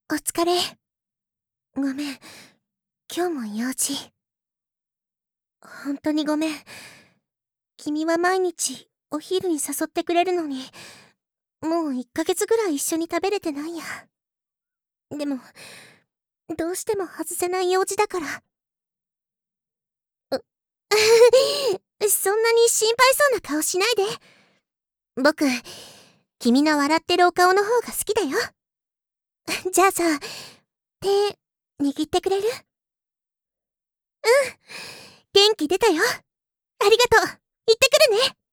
お疲れ。ごめん。今日も用事。本当にごめん。君は毎日お昼に誘ってくれるのに、もう1ヶ月ぐらい一緒に食べれてないや。でも、どうしても外せない用事だから。そんなに心配そうな顔しないで。僕、君の笑ってるお顔の方が好きだよ。じゃあさ、手、握ってくれる？元気出たよ。ありがとう。行ってくるね。